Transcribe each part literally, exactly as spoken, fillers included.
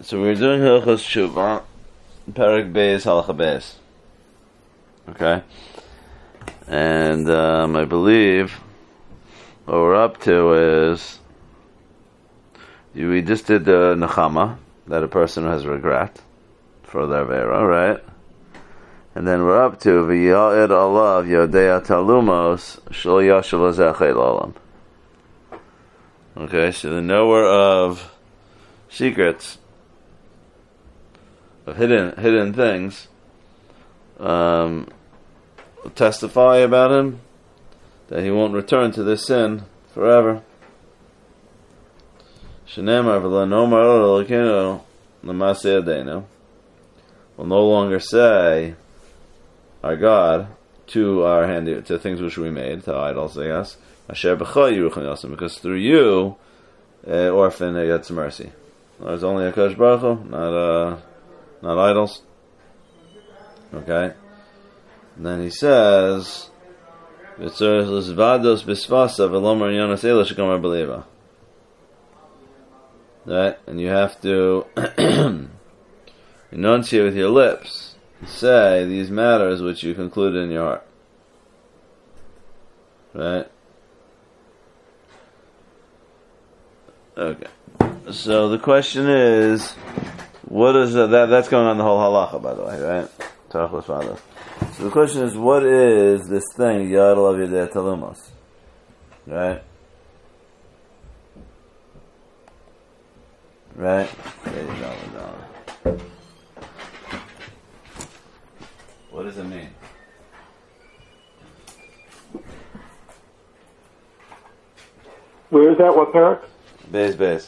So we're doing Hilchos Tshuva, Perek Beis, Halacha Beis. Okay? And um, I believe what we're up to is, we just did the Nechama, that a person has regret for their Vera, right? And then we're up to V'ya'id alav Yodea Talumos Shel Yashel Azechei L'olam. Okay, so the knower of secrets, of hidden hidden things, um, will testify about him that he won't return to this sin forever. Shenemar v'lo nomar Elokeinu l'maseh yadeinu. Will no longer say, our God, to our handy, to things which we made, to idols, I guess. Asher b'cha yiruchon yosem, because through you, uh, orphan gets mercy. There's only a Kodesh Baruch Hu, not uh, not idols. Okay. And then he says, "V'tzorich l'zvados b'svasa v'lomer yonas ela shekamar b'leva." Right, and you have to enunciate with your lips, say these matters which you conclude in your heart. Right? Okay. So the question is, what is that? That's going on the whole halacha, by the way, right? So the question is, what is this thing, Yad Alav Yodea Talumos? Right? Right? There you go. What does it mean? Where is that? What parak? Beis Beis.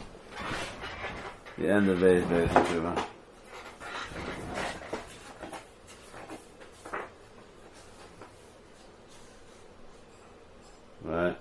The end of Beis Beis. Right.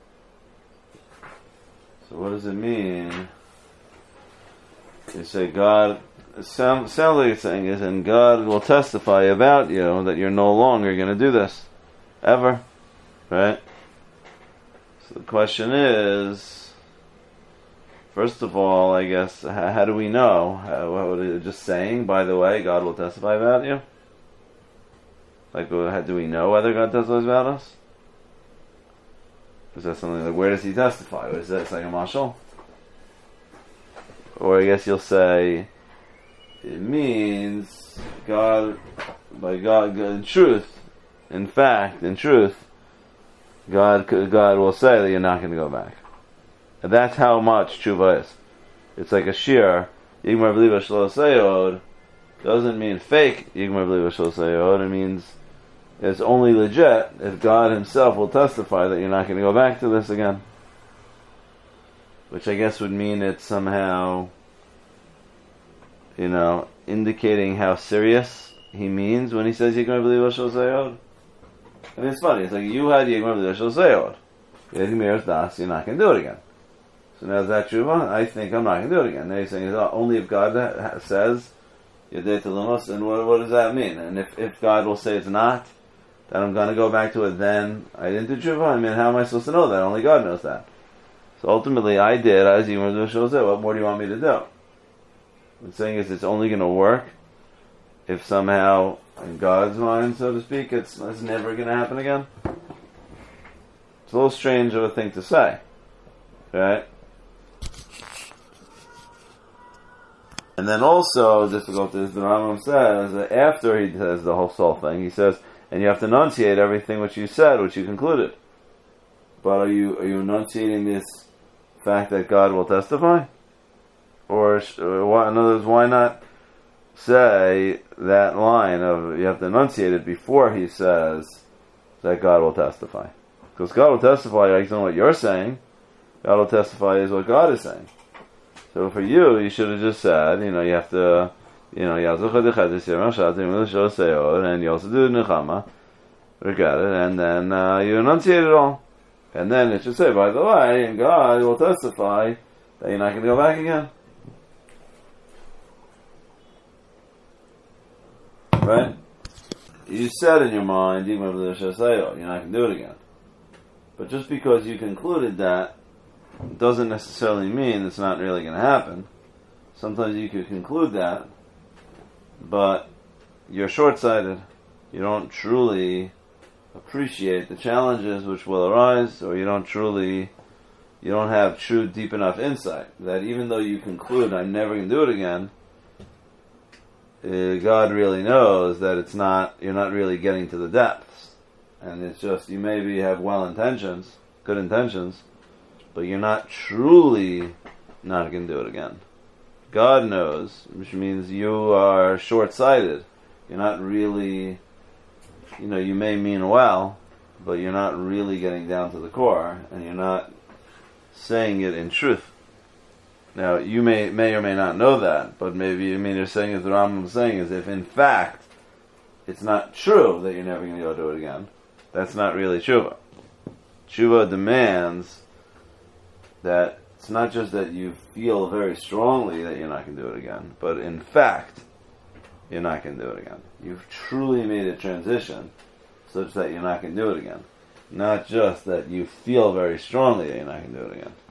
So what does it mean? You say God. It sounds sounds like it's saying is, and God will testify about you that you're no longer going to do this ever. Right. So the question is, first of all, I guess, how, how do we know? How, what is it just saying, by the way, God will testify about you? Like, how do we know whether God testifies about us? Is that something like, where does he testify? Is that like a mashal? Or I guess you'll say, it means God, by God, God, in truth, in fact, in truth, God, God will say that you're not going to go back. And that's how much tshuva is. It's like a shir. Yigmar b'liva shelo seyod doesn't mean fake. Yigmar b'liva shelo seyod. It means it's only legit if God Himself will testify that you're not going to go back to this again. Which I guess would mean it's somehow, you know, indicating how serious He means when He says Yigmar b'liva shelo seyod. I mean, it's funny. It's like you had Yigmar b'liva shelo seyod. You had Gemiras Das. You're not going to do it again. So now is that tshuva? I think I'm not going to do it again. Now you're saying oh, only if God ha- says Yodea Talumos, and what, what does that mean? And if, if God will say it's not, then I'm going to go back to it. Then I didn't do tshuva. I mean, how am I supposed to know that? Only God knows that. So ultimately, I did as Yigmar b'liva shelo seyod. What more do you want me to do? What I'm saying is, it's only going to work if somehow, in God's mind, so to speak, it's, it's never going to happen again. It's a little strange of a thing to say, right? And then also, difficult is the Rambam says that after he says the whole soul thing, he says, and you have to enunciate everything which you said, which you concluded. But are you are you enunciating this fact that God will testify? Or, or why, in other words, why not say that line of you have to enunciate it before he says that God will testify? Because God will testify based on what you're saying. God will testify is what God is saying. So for you, you should have just said, you know, you have to, you know, and you also do nechama, regret it, and then uh, you enunciate it all. And then it should say, by the way, and God will testify that you're not going to go back again. Right? You said in your mind, you're not going to do it again. But just because you concluded that doesn't necessarily mean it's not really going to happen. sometimes you could conclude that, but you're short-sighted. You don't truly appreciate the challenges which will arise, or you don't truly, you don't have true deep enough insight that even though you conclude, I'm never going to do it again, uh, God really knows that it's not, you're not really getting to the depths. And it's just, you maybe have well intentions, good intentions, but you're not truly not going to do it again. God knows, which means you are short-sighted. You're not really, you know, you may mean well, but you're not really getting down to the core, and you're not saying it in truth. Now, you may may or may not know that, but maybe, you mean you're saying, as the Rambam is saying, is if in fact it's not true that you're never going to go do it again, that's not really tshuva. Tshuva demands that it's not just that you feel very strongly that you're not going to do it again, but in fact, you're not going to do it again. You've truly made a transition such that you're not going to do it again. Not just that you feel very strongly that you're not going to do it again.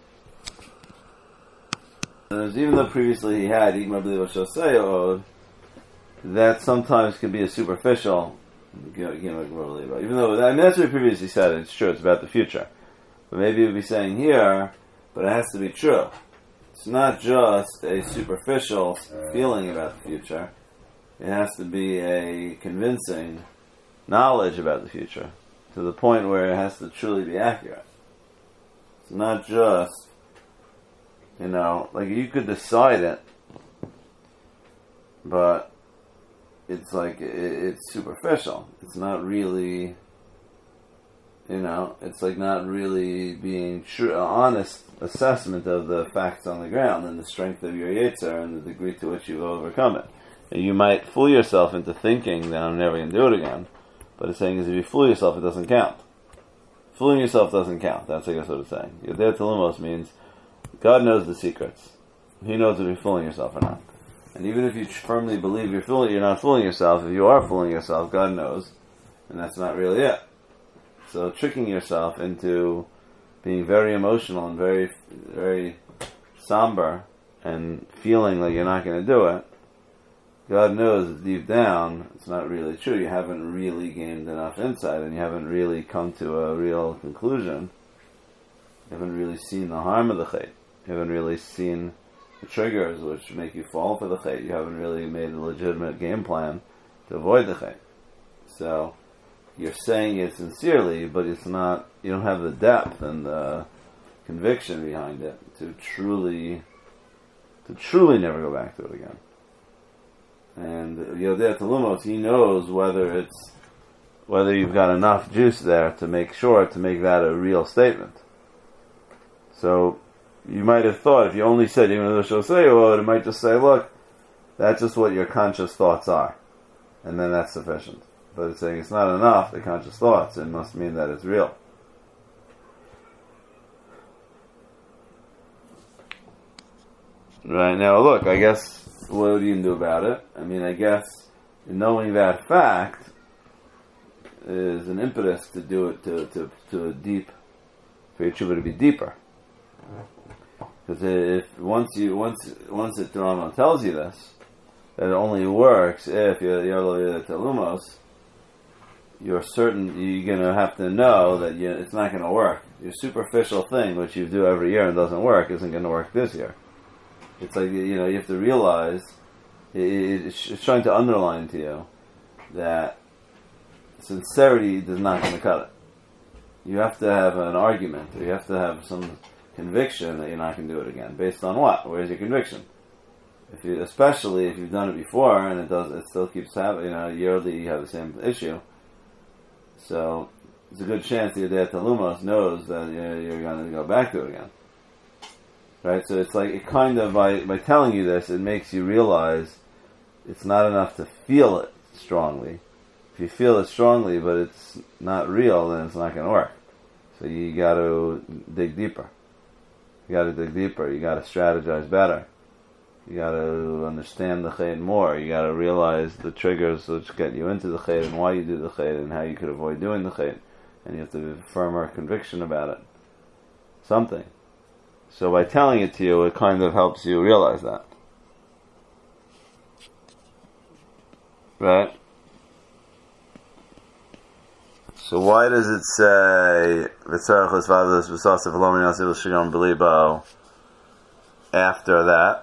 And even though previously he had Igmar B'li Shosei, that sometimes can be a superficial, you know, even though, I mean, that's what he previously said, it's true, it's about the future. But maybe he would be saying here, but it has to be true. It's not just a superficial feeling about the future. It has to be a convincing knowledge about the future, to the point where it has to truly be accurate. It's not just, you know, like you could decide it, but it's like, it, it's superficial. It's not really, you know, it's like not really being true, honest assessment of the facts on the ground and the strength of your Yetzer and the degree to which you've overcome it. And you might fool yourself into thinking that I'm never going to do it again, but it's saying is if you fool yourself, it doesn't count. Fooling yourself doesn't count. That's I guess what it's saying. Yodea Telumos means God knows the secrets. He knows if you're fooling yourself or not. And even if you firmly believe you're fooling, you're not fooling yourself. If you are fooling yourself, God knows, and that's not really it. So tricking yourself into being very emotional and very, very somber and feeling like you're not going to do it, God knows deep down it's not really true. You haven't really gained enough insight, and you haven't really come to a real conclusion. You haven't really seen the harm of the chait. You haven't really seen the triggers which make you fall for the chait. You haven't really made a legitimate game plan to avoid the chait. So you're saying it sincerely, but it's not, you don't have the depth and the conviction behind it to truly to truly never go back to it again. And Yodea Telumos, he knows whether it's whether you've got enough juice there to make sure to make that a real statement. So you might have thought if you only said even though she'll say, well, it might just say, look, that's just what your conscious thoughts are, and then that's sufficient. But it's saying it's not enough, the conscious thoughts, it must mean that it's real. Right, now look, I guess, what do you do about it? I mean, I guess, knowing that fact is an impetus to do it to, to, to a deep, for your tshuva to be deeper. Because if, once you, once, once it, the Rambam tells you this, that it only works if you're Yodea Telumos, you're certain you're going to have to know that you, it's not going to work. Your superficial thing, which you do every year and doesn't work, isn't going to work this year. It's like, you know, you have to realize, it, it's trying to underline to you that sincerity is not going to cut it. You have to have an argument, or you have to have some conviction that you're not going to do it again. Based on what? Where's your conviction? If you, especially if you've done it before and it does, it still keeps happening. You know, yearly you have the same issue. So there's a good chance the Yodea Telumos knows that you know, you're going to go back to it again. Right? So it's like, it kind of, by, by telling you this, it makes you realize it's not enough to feel it strongly. If you feel it strongly, but it's not real, then it's not going to work. So you got to dig deeper. You got to dig deeper. You got to strategize better. You got to understand the chait more. You got to realize the triggers which get you into the chait and why you do the chait and how you could avoid doing the chait. And you have to have firmer conviction about it. Something. So by telling it to you, it kind of helps you realize that. Right? So why does it say after that?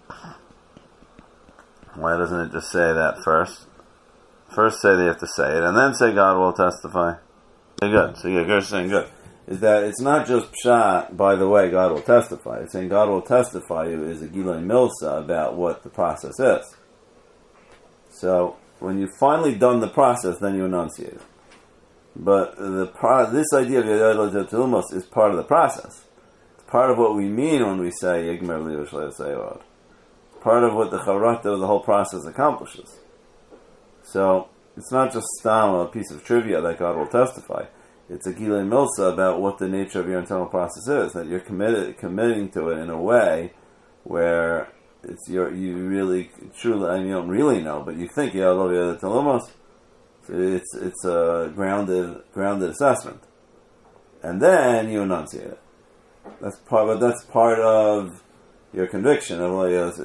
Why doesn't it just say that first? First say they have to say it, and then say God will testify. Okay, good. So yeah, you're saying good. Is that it's not just pshat, by the way, God will testify. It's saying God will testify is a Gilei Milsa about what the process is. So, when you've finally done the process, then you enunciate it. But the pro- this idea of Yadad Tilmos is part of the process. It's part of what we mean when we say Yigmer Liush Le'asayod. Part of what the Charata of the whole process accomplishes. So, it's not just stam, a piece of trivia that God will testify. It's a Gilei Milsa about what the nature of your internal process is, that you're committed, committing to it in a way where it's your, you really, truly, I mean, you don't really know, but you think, yeah, I love you, Talomos. It's, it's a grounded, grounded assessment. And then you enunciate it. That's part, but that's part of your conviction of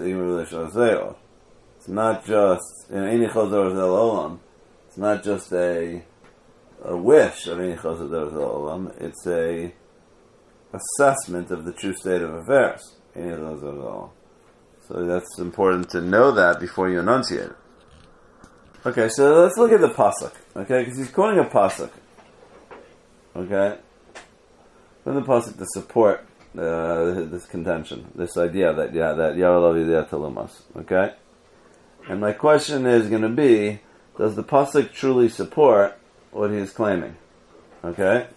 it's not just, it's not just a a wish of any chazad olam. It's a assessment of the true state of affairs. So that's important to know that before you enunciate it. Okay, so let's look at the pasuk. Okay, because he's quoting a pasuk. Okay, from the pasuk to support uh, this contention, this idea that yeah, that Yaralav Yidei Talumas. Okay, and my question is going to be: does the pasuk truly support what he is claiming? Okay,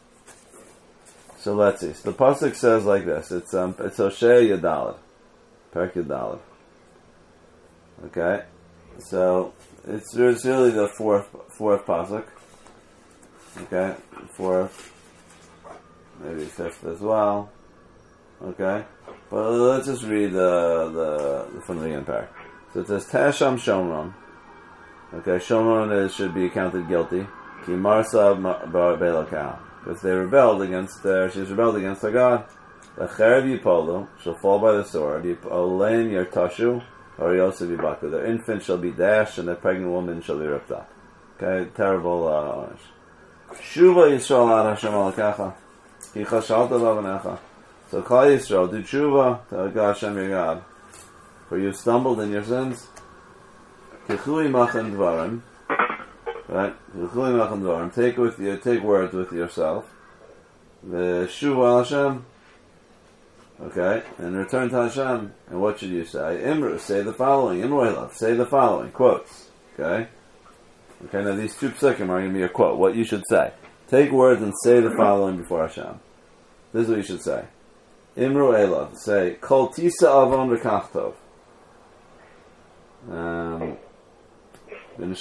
so let's see. So the pasuk says like this. It's um, it's Hosea Yadalad, Perek Yadalad. Okay, so it's, it's really the fourth fourth pasuk. Okay, fourth, maybe fifth as well. Okay, but let's just read the the, the from the beginning part. So it says Tasham Shomron. Okay, Shomron is, should be counted guilty. Ki Marsa Bar Belakah, because they rebelled against their, she's rebelled against their God. The Cherev Yipolu shall fall by the sword. Yipolein Yertashu, or Yosef Yibaka. Their infant shall be dashed, and their pregnant woman shall be ripped up. Okay, terrible orange. Shuva Yisrael ad Hashem alakacha, ki chashalta lavanecha. So Klal Yisrael, do tshuva to God Hashem your God, for you stumbled in your sins. Kichui machan dvarim. Right? Take with you, take words with yourself. The Shuv al Hashem. Okay, and return to Hashem. And what should you say? Imru, say the following. Imru, say the following. Quotes. Okay. Okay. Now these two psukim are going to be a quote. What you should say. Take words and say the following before Hashem. This is what you should say. Imru Elav. Say Kol Tisa Avon Rekachtov. Um. You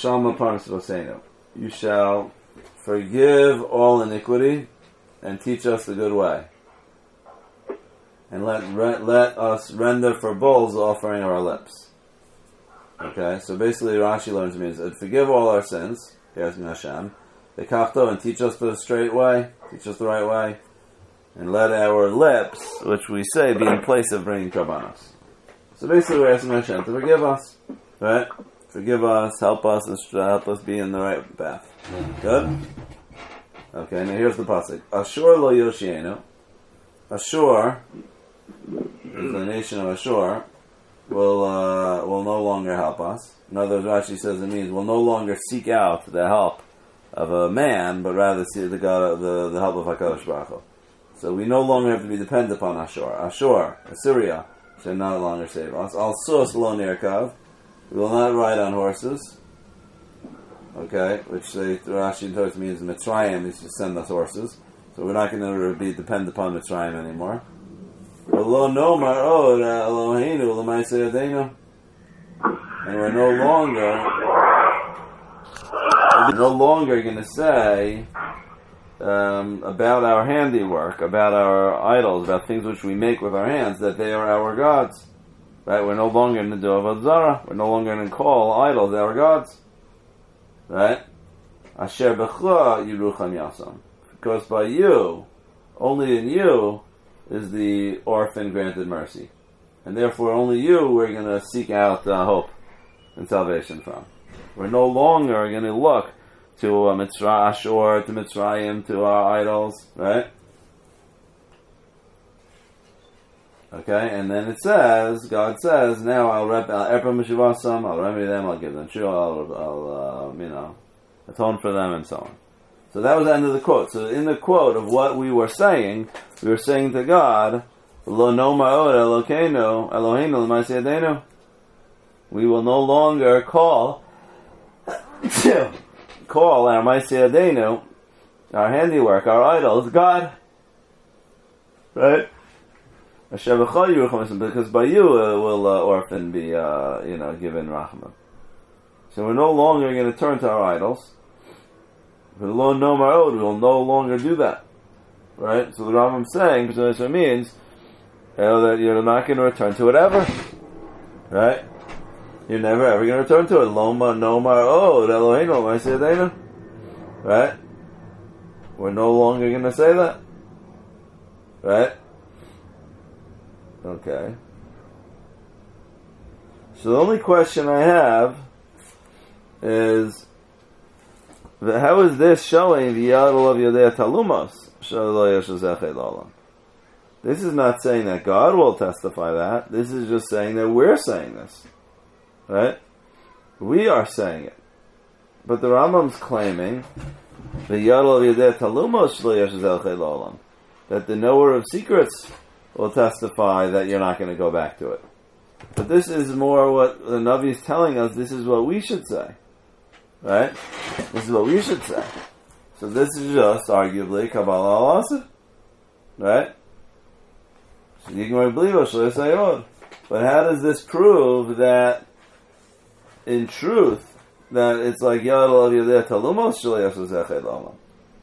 shall forgive all iniquity and teach us the good way, and let re- let us render for bulls the offering of our lips. Okay, so basically Rashi learns means uh, forgive all our sins, asking Hashem, and teach us the straight way, teach us the right way, and let our lips, which we say, be in place of bringing karbanos. So basically we're asking Hashem to forgive us, right? Forgive us, help us, and help us be in the right path. Good? Okay, now here's the pasuk. Ashur lo yoshienu. Ashur, is the nation of Ashur, will uh, will no longer help us. In other words, Rashi says it means will no longer seek out the help of a man, but rather see the God, the, the help of HaKadosh Baruch Hu. So we no longer have to be dependent upon Ashur. Ashur, Assyria, shall no longer save us. Al sus lo nirkav. We will not ride on horses, okay, which they, Rashi tells means Mitzrayim is to send us horses, so we're not going to be dependent upon Mitzrayim anymore. And we're no longer, we're no longer going to say um, about our handiwork, about our idols, about things which we make with our hands, that they are our gods. Right, we're no longer going to do Avodah Zarah. We're no longer going to call idols our gods. Right? Asher b'chla yirucham yasam. Because by you, only in you, is the orphan granted mercy. And therefore only you we're going to seek out uh, hope and salvation from. We're no longer going to look to uh, Mitzrayim, Ashur, to Mitzrayim, to our idols, right? Okay, and then it says, God says, now I'll rep, I'll Mishivasam, I'll remedy them, I'll give them true, I'll, I'll uh, you know, atone for them, and so on. So that was the end of the quote. So in the quote of what we were saying, we were saying to God, Lo no ma'od Elokeinu, Eloheinu l'ma'aseh yadenu. We will no longer call, call our ma'aseh yadenu, our handiwork, our idols, God. Right? Because by you uh, will uh, orphan be, uh, you know, given rachma. So we're no longer going to turn to our idols. We will no longer do that, right? So the Rambam is saying, so it means you know, that you're not going to return to it ever, right? You're never ever going to return to it. Loma no mar'od Eloheinu l'ma'aseh yadenu, right? We're no longer going to say that, right? Okay. So the only question I have is, how is this showing the Yadol of Yodei Talumos? This is not saying that God will testify that. This is just saying that we're saying this. Right? We are saying it. But the Rambam's claiming the Yadol of Yodei Talumos that the knower of secrets will testify that you're not going to go back to it. But this is more what the Navi is telling us. This is what we should say. Right? This is what we should say. So this is just arguably Kabbalah al-Asr. Right? So you can believe it. But how does this prove that in truth that it's like Yadol of Yodei Talumos Shelo Yashu Olam?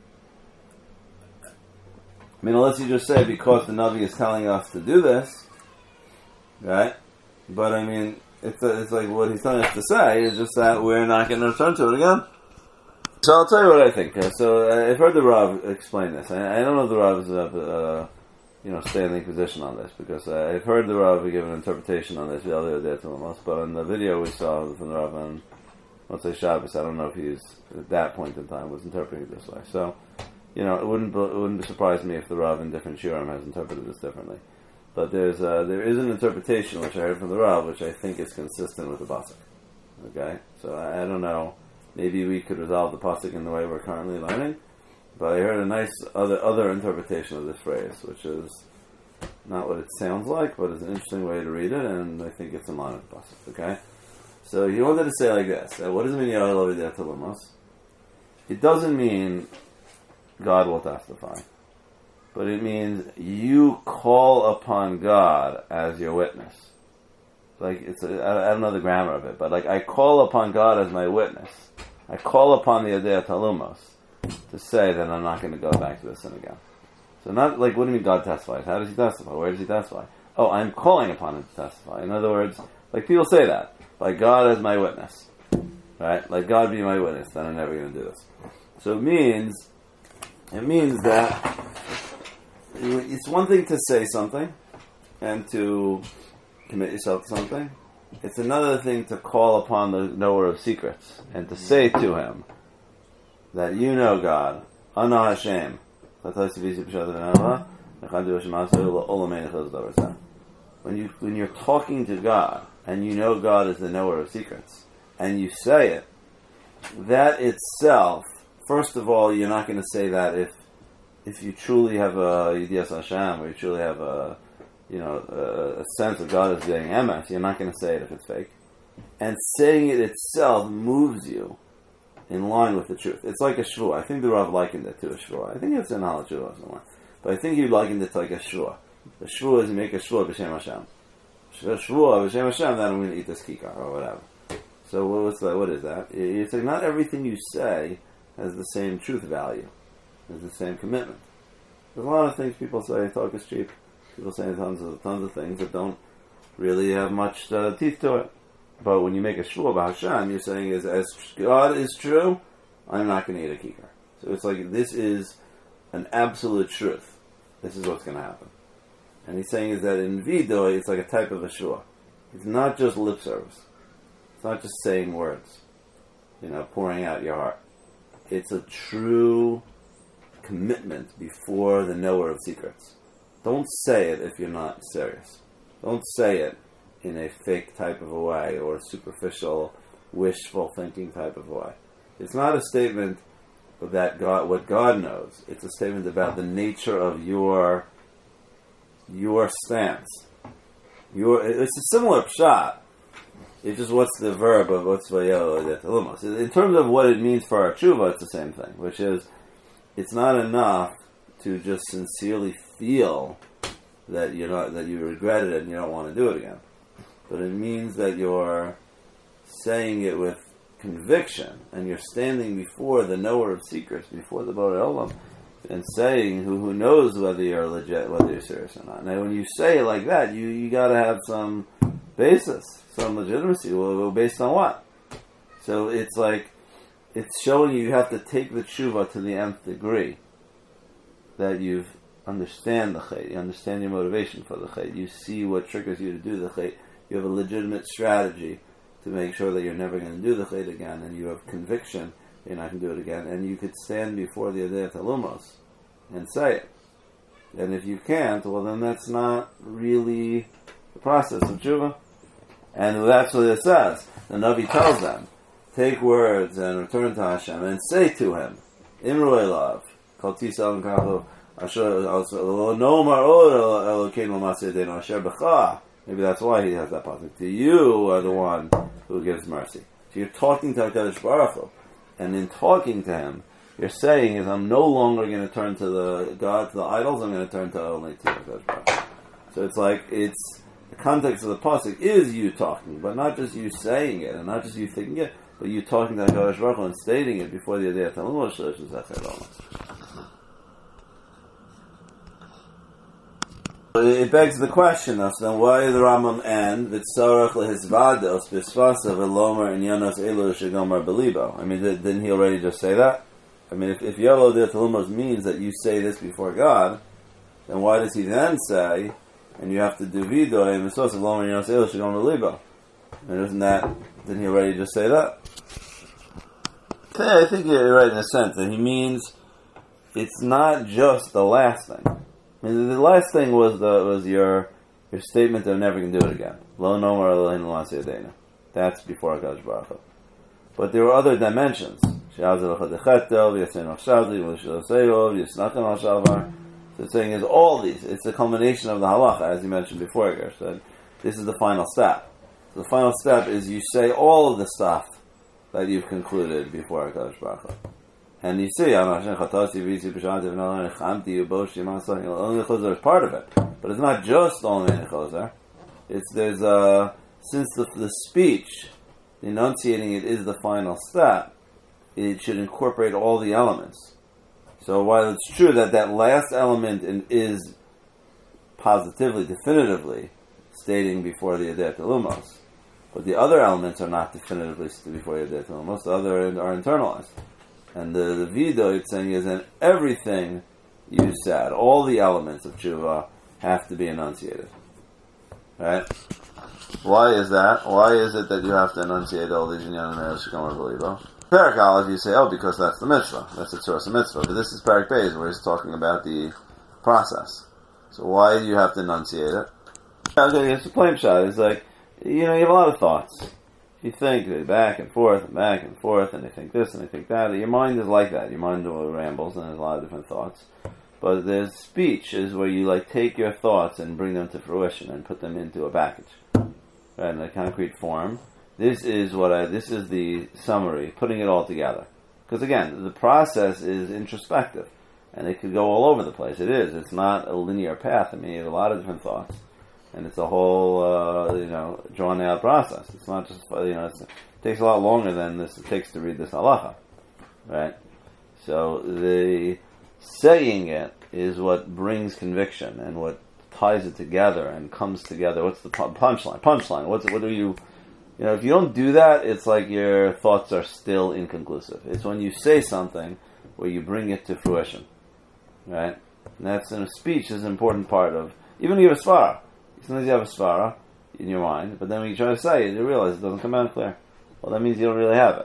I mean, unless you just say because the Navi is telling us to do this, right? But I mean, it's a, it's like what he's telling us to say is just that we're not going to return to it again. So I'll tell you what I think. So I've heard the Rav explain this. I, I don't know if the Rav is a uh, you know standing position on this because I've heard the Rav give an interpretation on this the other day to Lamos. But on the video we saw from the Rav on let's say Shabbos, I don't know if he's at that point in time was interpreting it this way. So. You know, it wouldn't it wouldn't surprise me if the Rav in different shiurim has interpreted this differently. But there's uh, there is an interpretation which I heard from the Rav, which I think is consistent with the pasuk. Okay, so I, I don't know. Maybe we could resolve the pasuk in the way we're currently learning. But I heard a nice other other interpretation of this phrase, which is not what it sounds like, but it's an interesting way to read it, and I think it's in line with the pasuk. Okay, so he wanted to say like this: uh, what does it mean? Yadol Yodei Talumos? It doesn't mean God will testify. But it means you call upon God as your witness. Like, it's a, I don't know the grammar of it, but like, I call upon God as my witness. I call upon the Yodei Talumos to say that I'm not going to go back to the sin again. So not like, what do you mean God testifies? How does he testify? Where does he testify? Oh, I'm calling upon him to testify. In other words, like people say that. Like God as my witness. Right? Like God be my witness, then I'm never going to do this. So it means It means that it's one thing to say something and to commit yourself to something. It's another thing to call upon the knower of secrets and to say to him that you know God, Ana Hashem. When you when you're talking to God and you know God is the knower of secrets and you say it, that itself. First of all, you're not going to say that if if you truly have a Yidiyas Hashem or you truly have a you know a, a sense of God is getting emes. You're not going to say it if it's fake. And saying it itself moves you in line with the truth. It's like a shvua. I think the Rav likened it to a shvua. I think it's in Halach Shvua somewhere, but I think he likened it to like a shvua. The shvua is you make a shvua b'shem Hashem. Shvua b'shem Hashem. Then I'm going to eat this kikar or whatever. So what's that? What is that? It's like not everything you say has the same truth value, has the same commitment. There's a lot of things people say, talk is cheap. People say tons of tons of things that don't really have much uh, teeth to it. But when you make a shvua about Hashem, you're saying, is, as God is true, I'm not going to eat a kikar. So it's like, this is an absolute truth. This is what's going to happen. And he's saying is that in Vidoy, it's like a type of a shvua. It's not just lip service. It's not just saying words. you know, pouring out your heart. It's a true commitment before the knower of secrets. Don't say it if you're not serious. Don't say it in a fake type of a way or a superficial, wishful thinking type of a way. It's not a statement that God, what God knows. It's a statement about the nature of your your stance. Your it's a similar pshat. It's just what's the verb of what's vayelo. In terms of what it means for our tshuva, it's the same thing, which is it's not enough to just sincerely feel that you're not that you regretted it and you don't want to do it again. But it means that you're saying it with conviction, and you're standing before the knower of secrets, before the Borei Olam, and saying, who who knows whether you're legit, whether you're serious or not. Now, when you say it like that, you you got to have some basis, some legitimacy. Well, based on what? So it's like it's showing you you have to take the tshuva to the nth degree. That you understand the chait, you understand your motivation for the chait, you see what triggers you to do the chait. You have a legitimate strategy to make sure that you're never going to do the chait again, and you have conviction you're not going to do it again, and you could stand before the Adei Talumos and say it. And if you can't, well then that's not really the process of tshuva. And that's what it says. The Navi tells them, take words and return to Hashem and say to him, Imru Elav, Kol Tisal and Kachu, Asher, Lo Nomar Od Elokeinu Maseh Yedenu Asher B'cha. Maybe that's why he has that pasuk. To you are the one who gives mercy. So you're talking to HaKadosh Baruch Hu, and in talking to him, you're saying is I'm no longer going to turn to the God, to the idols. I'm going to turn to only to HaKadosh Baruch Hu. So it's like it's the context of the pasuk is you talking, but not just you saying it, and not just you thinking it, but you talking to HaKadosh Baruch Hu and stating it before the Adei Talumos, which is Zachay Olam. It begs the question, though, so then why did the Rambam end V'tzorach lehizvados b'sfasa v'lomer inyanos elu shegomar belibo? I mean, didn't he already just say that? I mean, if, if Yolo de Talumos means that you say this before God, then why does he then say, and you have to do vido and v'sfasa v'lomer inyanos elu shegomar belibo? I mean, isn't that, didn't he already just say that? Yeah, I think you're right in a sense, that he means it's not just the last thing. I mean, the last thing was the was your your statement that I'm never going to do it again. Lo nomar Eloheinu Maseh Yedenu. That's before HaKadosh Baruch Hu. But there were other dimensions. So the saying is all these. It's a culmination of the halacha, as you mentioned before, Gersh. That this is the final step. So the final step is you say all of the stuff that you've concluded before HaKadosh Baruch Hu. And you see, only the choser is part of it, but it's not just only the choser. It's there's a since the the speech, the enunciating it is the final step. It should incorporate all the elements. So while it's true that that last element in, is positively, definitively stating before the Adei Talumos, but the other elements are not definitively before the Adei Talumos. The other are internalized. And the, the vido it's saying is that everything you said, all the elements of tshuva have to be enunciated. Right? Why is that? Why is it that you have to enunciate all these inyanim shegomar belibo? Parak Aleph, you say, oh, because that's the mitzvah. That's the source of mitzvah. But this is Parak Beis, where he's talking about the process. So why do you have to enunciate it? It's a plain shot. It's like, you know, you have a lot of thoughts. You think back and forth and back and forth, and they think this and they think that. Your mind is like that. Your mind rambles, and there's a lot of different thoughts. But there's speech is where you like take your thoughts and bring them to fruition and put them into a package, right, in a concrete form. This is what I. This is the summary, putting it all together. Because again, the process is introspective, and it could go all over the place. It is. It's not a linear path. I mean, you have a lot of different thoughts. And it's a whole, uh, you know, drawn out process. It's not just, you know, it's, it takes a lot longer than this it takes to read this halacha, right? So the saying it is what brings conviction and what ties it together and comes together. What's the punchline? Punchline. What's what do you, you know, if you don't do that, it's like your thoughts are still inconclusive. It's when you say something where you bring it to fruition, right? And that's in a speech is an important part of even you have a svara. Sometimes you have a svara in your mind, but then when you try to say it, you realize it doesn't come out clear. Well, that means you don't really have it. So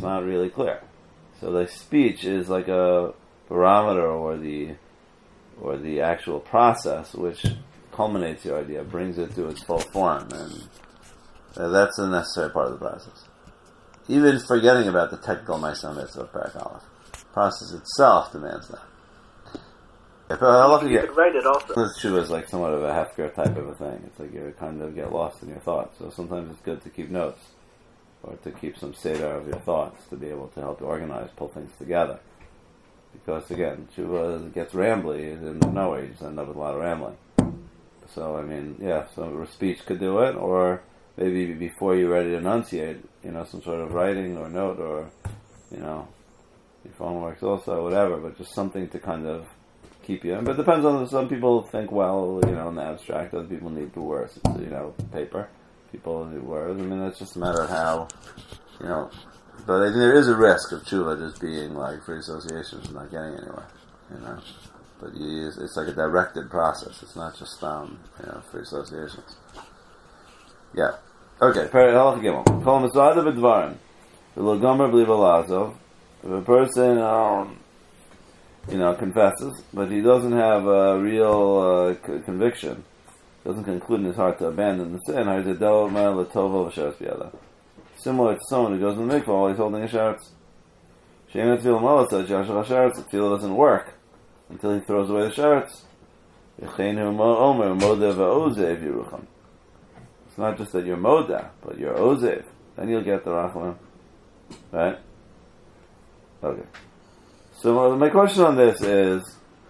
not really clear. So the speech is like a barometer, or the or the actual process which culminates your idea, brings it to its full form, and uh, that's a necessary part of the process. Even forgetting about the technical Ma'aseh Mitzvah of Parak Aleph, the process itself demands that. You could write it also. This tshuva is like somewhat of a hefker type of a thing. It's like you kind of get lost in your thoughts. So sometimes it's good to keep notes, or to keep some seder of your thoughts, to be able to help you organize, pull things together. Because again, tshuva gets rambly, and nowhere you just end up with a lot of rambling. So I mean, yeah, so a speech could do it, or maybe before you're ready to enunciate, you know, some sort of writing or note, or, you know, your phone works also, whatever, but just something to kind of keep you in. But it depends on, some people think, well, you know, in the abstract, other people need the words, you know, paper. People need words. I mean, it's just a matter of how, you know, but I think there is a risk of tshuva just being like free associations and not getting anywhere, you know. But you use, it's like a directed process. It's not just, um, you know, free associations. Yeah. Okay, Halach Gimel. Kol Masada B'Dvarim. V'lo Gomer B'li V'Lazov. If a person, um, you know, confesses, but he doesn't have a real uh, c- conviction, doesn't conclude in his heart to abandon the sin, similar to someone who goes in the mikvah while he's holding a sheretz. The tefillah doesn't work until he throws away the sheretz. It's not just that you're moda, but you're ozev. Then you'll get the rachamim. Right? Okay. So my question on this is,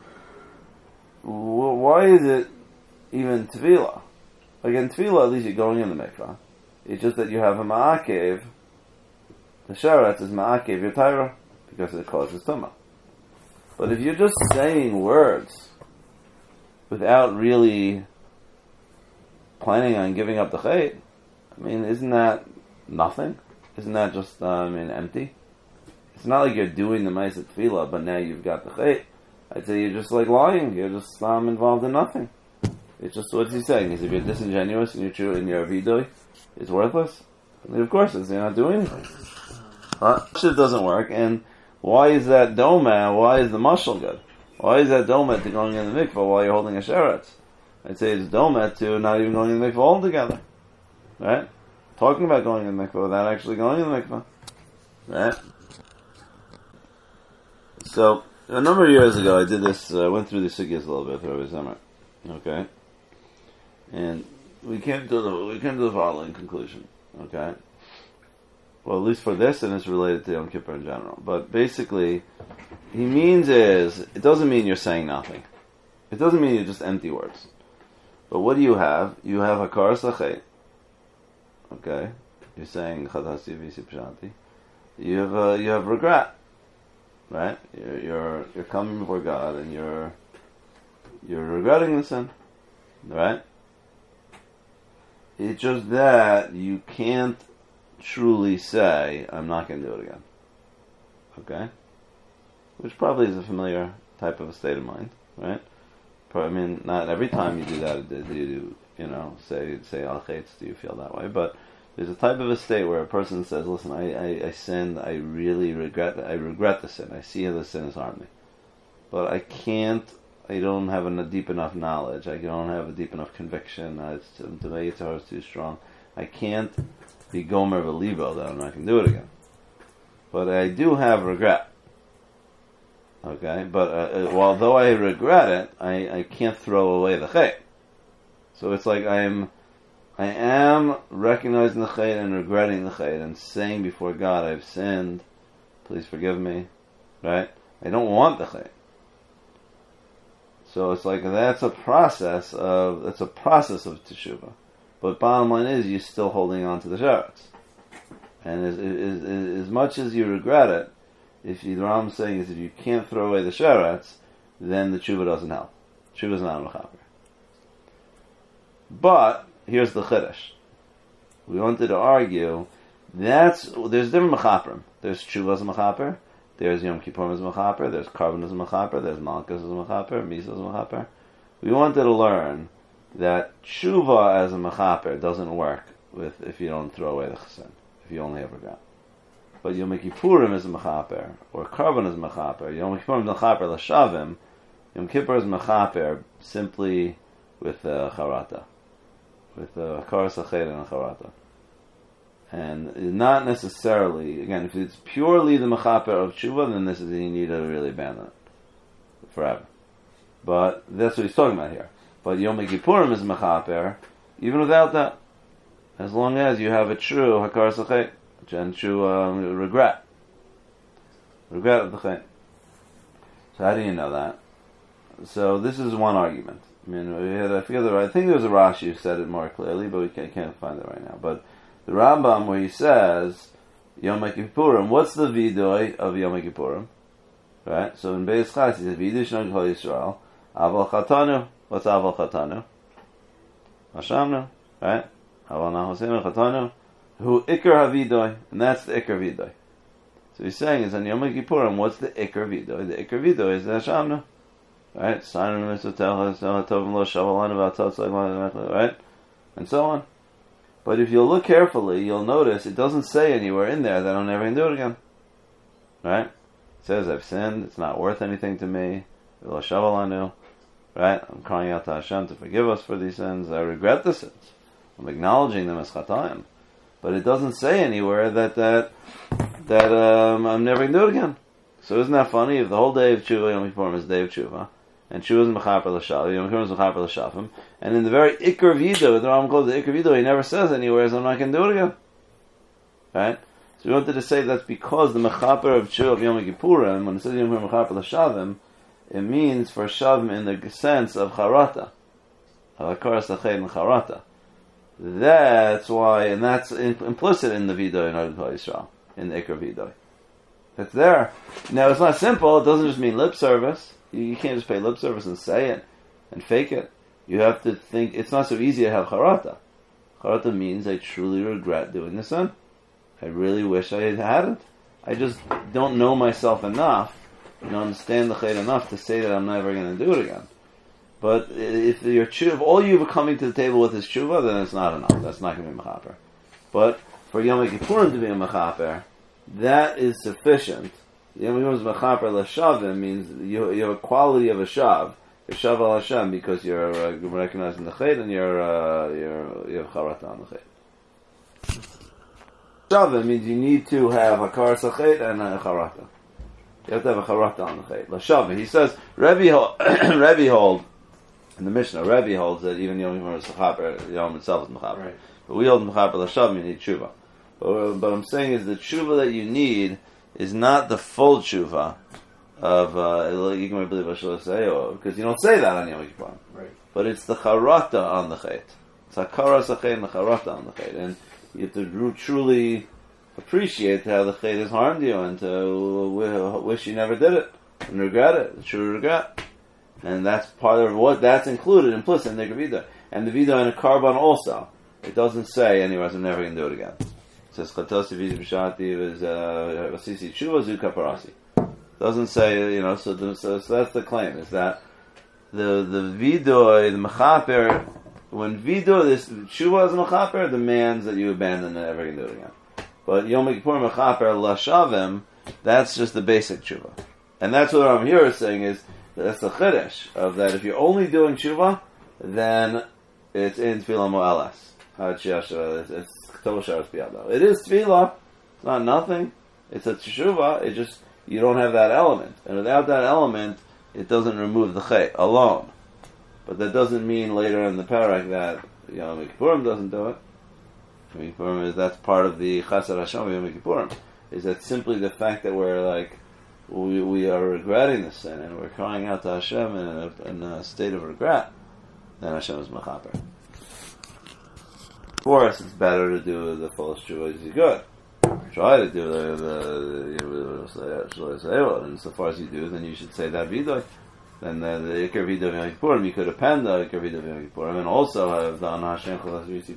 why is it even tefillah? Like in tefillah, at least you're going in the mikvah. It's just that you have a ma'akev. The sheretz is ma'akev your Torah, because it causes tumah. But if you're just saying words without really planning on giving up the chait, I mean, isn't that nothing? Isn't that just, uh, I mean, empty? It's not like you're doing the ma'aseh tefillah, but now you've got the chait. I'd say you're just like lying. You're just um, involved in nothing. It's just, what's he saying? He said, if you're disingenuous and you're true in your vidui, it's worthless. And of course, it's, you're not doing anything. Huh? Shit doesn't work. And why is that doma? Why is the mashal good? Why is that doma to going in the mikvah while you're holding a sheretz? I'd say it's doma to not even going in the mikvah altogether. Right? Talking about going in the mikvah without actually going in the mikvah. Right? So, a number of years ago, I did this, I uh, went through the sugyas a little bit through summer. Okay? And we came to the, we came to the following conclusion. Okay? Well, at least for this, and it's related to Yom Kippur in general. But basically, he means is, it doesn't mean you're saying nothing. It doesn't mean you're just empty words. But what do you have? You have Hakar Sachet. Okay? You're saying Chadasi Visi Pshanti. You have, uh, you have regret. Right? You're, you're, you're coming before God, and you're, you're regretting the sin. Right? It's just that you can't truly say, I'm not going to do it again. Okay? Which probably is a familiar type of a state of mind, right? I mean, not every time you do that do you do, you know, say, say al chaitz, do you feel that way? But there's a type of a state where a person says, listen, I, I, I sinned, I really regret, I regret the sin, I see how the sin has harmed me. But I can't, I don't have a deep enough knowledge, I don't have a deep enough conviction, uh, it's, the Yitzhar is too strong. I can't be gomer v'libo that I'm not going to do it again. But I do have regret. Okay? But uh, although I regret it, I, I can't throw away the chet. So it's like I'm, I am recognizing the chet and regretting the chet and saying before God, I've sinned, please forgive me. Right? I don't want the chet. So it's like that's a process of, it's a process of teshuvah. But bottom line is, you're still holding on to the sheretz. And as, as, as much as you regret it, if you, the Ram saying is if you can't throw away the sheretz, then the tshuva doesn't help. Tshuva is not a mechaper. But here's the chiddush. We wanted to argue that's there's different mechaperim. There's tshuva as a mechaper. There's Yom Kippur as a mechaper. There's Karban as a mechaper. There's Malkus as a mechaper. Misa as a mechaper. We wanted to learn that tshuva as a mechaper doesn't work with if you don't throw away the chesed, if you only have regret. but Yom Kippurim is mechaper, or Karban is mechaper. Yom Kippurim is mechaper l'shavim. Yom Kippur is mechaper simply with uh, charata, with uh, karas achet and charata, and not necessarily. Again, if it's purely the mechaper of tshuva, then this is you need to really abandon it forever. But that's what he's talking about here. But Yom Kippurim is mechaper even without that, as long as you have a true hakaras achet and true um, regret, regret of the chet. So how do you know that? So this is one argument. I mean, we had, I forget the, I think there was a Rashi who said it more clearly, but we can't, can't find it right now. But the Rambam, where he says Yom Kippurim, what's the vidoy of Yom Kippurim? Right. So in Beis Chas, he says Vidoy Shnon Kol Yisrael Aval Chatanu. What's Aval Chatanu? Hashamnu. Right. Aval Nahosenu Chatanu. Who Iker Havidoy, and that's the Iker Vidoy. So he's saying is on Yom Kippurim, what's the Iker Vidoy? The Iker Vidoy is the Hashamnu. Right? Right? And so on. But if you look carefully, you'll notice it doesn't say anywhere in there that I'm never going to do it again. Right? It says I've sinned, it's not worth anything to me. Right? I'm crying out to Hashem to forgive us for these sins. I regret the sins. I'm acknowledging them as chatayim. But it doesn't say anywhere that that, that um, I'm never going to do it again. So isn't that funny? If the whole day of Tshuva, Yom Kippurim is day of Tshuva, and Tshuva is Mechaper L'Shavim, Yom Kippurim is Mechaper L'Shavim, and in the very Iker Vido, the Rambam calls the Iker Vido, he never says anywhere, so I'm not going to do it again. Right? So we wanted to say that's because the Mechaper of Tshuva of Yom Kippurim, when it says Yom Kippurim Mechaper L'Shavim, it means for Shavim in the sense of Charata, of Hakaras Achet and Charata. That's why, and that's implicit in the Vido in Adon Kol Yisrael, in the Iker Vido. It's there. Now, it's not simple. It doesn't just mean lip service. You, you can't just pay lip service and say it and fake it. You have to think. It's not so easy to have charata. Charata means I truly regret doing the sin. I really wish I hadn't. I just don't know myself enough, you don't understand the chayt enough to say that I'm never going to do it again. But if your tshuva, all you're coming to the table with is tshuva, then it's not enough. That's not going to be mechaper. But for Yom Kippurim to be a mechaper, that is sufficient. Yom Kippurim's mechaper l'shavim means you, you have a quality of a shav. You're shav al Hashem because you're uh, recognizing the chayt and you're, uh, you're, you have charata on the chayt. Shavim means you need to have a karas chayt and a charata. You have to have a charata on the chayt. L'shavim. He says, Rebbe hold, Rebbe hold, in the Mishnah, Rebbe holds that even Yom Kippurim is mechaper, Yom itself is mechaper. Right. But we hold mechaper l'shavim, you need tshuva. But what I'm saying is the tshuva that you need is not the full tshuva of uh, you can believe because you don't say that on Yom Kippur. Right. But it's the charata on the chayt. It's hakaras achet and the charata on the chayt, and you have to truly appreciate how the chayt has harmed you and to wish you never did it and regret it. It's true regret, and that's part of what that's included implicit in the vida and the vida and a karban also. It doesn't say anywhere I'm never going to do it again. It says chatosi vizi b'shati is asisi tshuva zu kaparasi. Doesn't say, you know. So, the, so, so that's the claim, is that the the vidoy, the mechaper, when vidoy, this tshuva is a mechaper, demands that you abandon it, ever going to do it again. But Yom Kippur mechaper lashavim, that's just the basic tshuva, and that's what I'm here saying is that's the chiddush of that. If you're only doing tshuva, then it's in tefillah mo'alas. It's It is tefillah. It's not nothing. It's a teshuva. It just, you don't have that element. And without that element, it doesn't remove the chay alone. But that doesn't mean later in the parak that Yom Kippurim doesn't do it. Yom Kippurim is, that's part of the Chasar Hashem of Yom Kippurim. Is that simply the fact that we're like, we, we are regretting the sin and we're crying out to Hashem in a, in a state of regret, then Hashem is mechaper. For us, it's better to do the fullest tshuva as you could. Try to do the the and so far as you do, then you should say that vidoy. Then the, the ikar vidoy of Yom Kippurim, you could append the ikar vidoy of Yom Kippurim, and also have the Ana Hashem Chalas V'Yisib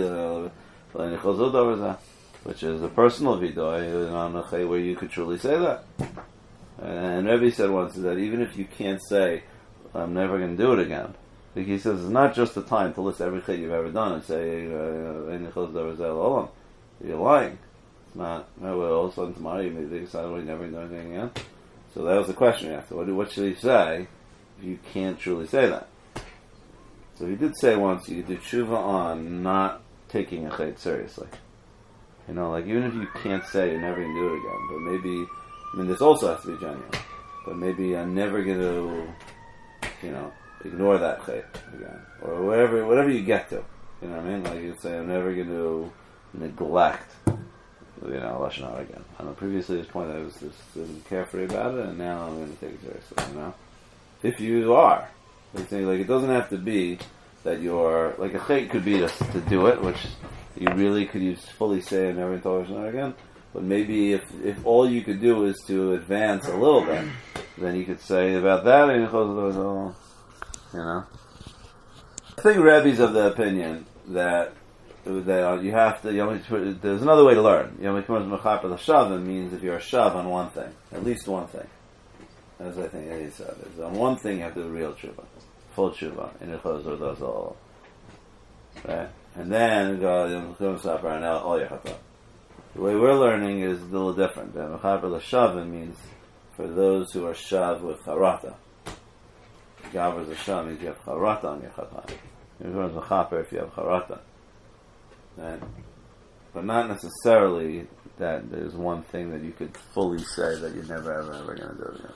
Shati, which is a personal vidoy where you could truly say that. And Rebbe said once that even if you can't say, "I'm never going to do it again," he says it's not just the time to list every chait you've ever done and say, uh, "You're lying." It's not, no, well, all of a sudden tomorrow you may decide, well, you never do anything again. So that was the question you asked. What, what should he say if you can't truly say that? So he did say once, you do tshuva on not taking a chait seriously. You know, like even if you can't say you're never going to do it again, but maybe, I mean, this also has to be genuine, but maybe I'm never going to, you know, ignore that chait again, or whatever, whatever you get to. You know what I mean? Like you say, I'm never going to neglect, you know, Lashon Hara again. I know previously at this point I was just carefree about it, and now I'm going to take it seriously, you know? If you are, like, saying, like, it doesn't have to be that you're, like a chait could be to, to do it, which you really could use fully say and never tell Lashon Hara again, but maybe if if all you could do is to advance a little bit, then you could say about that, and you know? I think Rebbe's of the opinion that that you have to, you know, there's another way to learn. You know, mechaper l'shavim means if you're a shav on one thing, at least one thing. As I think he said, is on one thing you have to do real tshuva, full tshuva, in Yichos or those all, right? And then go and all your chata. The way we're learning is a little different. Mechaper l'shavim means for those who are shav with charata. Gaber l'shav means you have charata on your chata. You're mechaper if you have charata. Right? But not necessarily that there's one thing that you could fully say that you're never ever ever going to do again.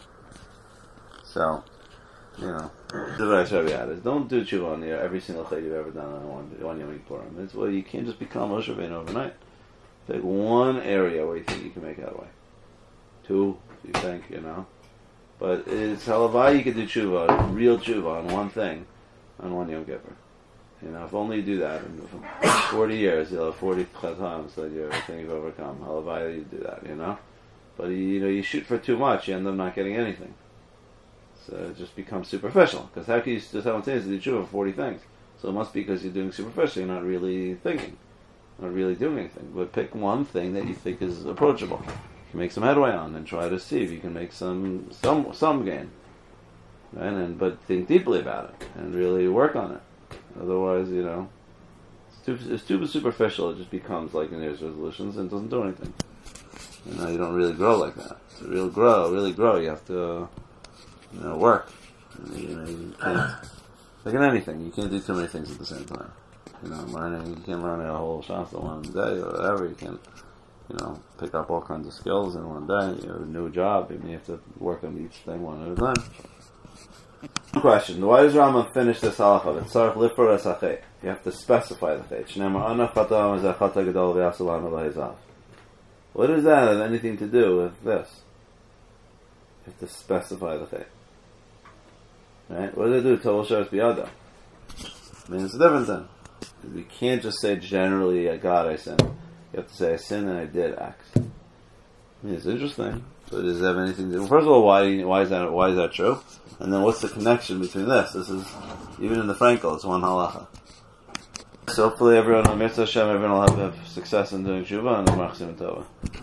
So, you know, the way I show you is don't do tshuva on your every single chait you've ever done on one one Yom Kippurim. It's well, you can't just become Moshe Rabbeinu overnight. Take one area where you think you can make headway. Two, if you think, you know. But it's halavai you can do tshuva, real tshuva on one thing, on one Yom Kippur. You know, if only you do that in forty years, you'll have forty times that you're everything you've overcome. Halavai you do that, you know. But you know, you shoot for too much, you end up not getting anything. So it just becomes superficial. Because how can you just simultaneously do tshuva for forty things? So it must be because you're doing superficial, you're not really thinking, not really doing anything. But pick one thing that you think is approachable, you can make some headway on, and try to see if you can make some some some gain. Right? And but think deeply about it and really work on it. Otherwise, you know, it's too, it's too superficial. It just becomes like New Year's resolutions and doesn't do anything. You know, you don't really grow like that. To really grow, really grow, you have to, you know, work. You know, you can't, like in anything, you can't do too many things at the same time. You know, learning, you can't learn a whole shasta one day or whatever. You can't, you know, pick up all kinds of skills in one day. You have a new job, and you have to work on each thing one at a time. Question: why does Rambam finish this halacha? It's sarach lifer es hachet. You have to specify the chet. Shneimar ana chata is a chata gadol v'yasalam v'hazav. What does that have anything to do with this? You have to specify the chet. Right? What does it do? Tol sharis biyada. I mean, it's a different thing. You can't just say generally, God, I sinned. You have to say, I sinned and I did X. I mean, it's interesting. But does it have anything to do? First of all, why why is that why is that true? And then what's the connection between this? This is, even in the Frankel, it's one halacha. So hopefully everyone, Mitzvah Hashem, everyone will have, have success in doing tshuva and the Machzim Tova.